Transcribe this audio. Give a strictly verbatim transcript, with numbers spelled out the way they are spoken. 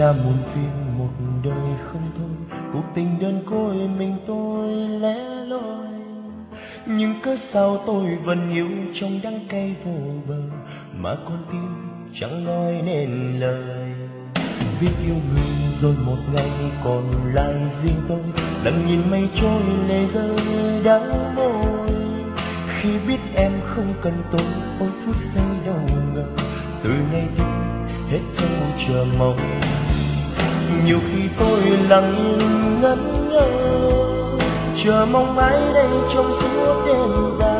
là muôn phiền một đời không thôi, cuộc tình đơn côi mình tôi lẻ loi. Nhưng cớ sao tôi vẫn yêu trong đắng cay vô bờ, mà con tim chẳng nói nên lời. Biết yêu người rồi một ngày còn lại riêng tôi, lặng nhìn mây trôi lệ rơi đắng môi. Khi biết em không cần tôi, ôi phút giây đâu ngờ, từ ngày đi hết thâu chờ mong. Nhiều khi tôi lặng yên ngẩn ngơ, chờ mong mãi đây trong suốt đêm dài.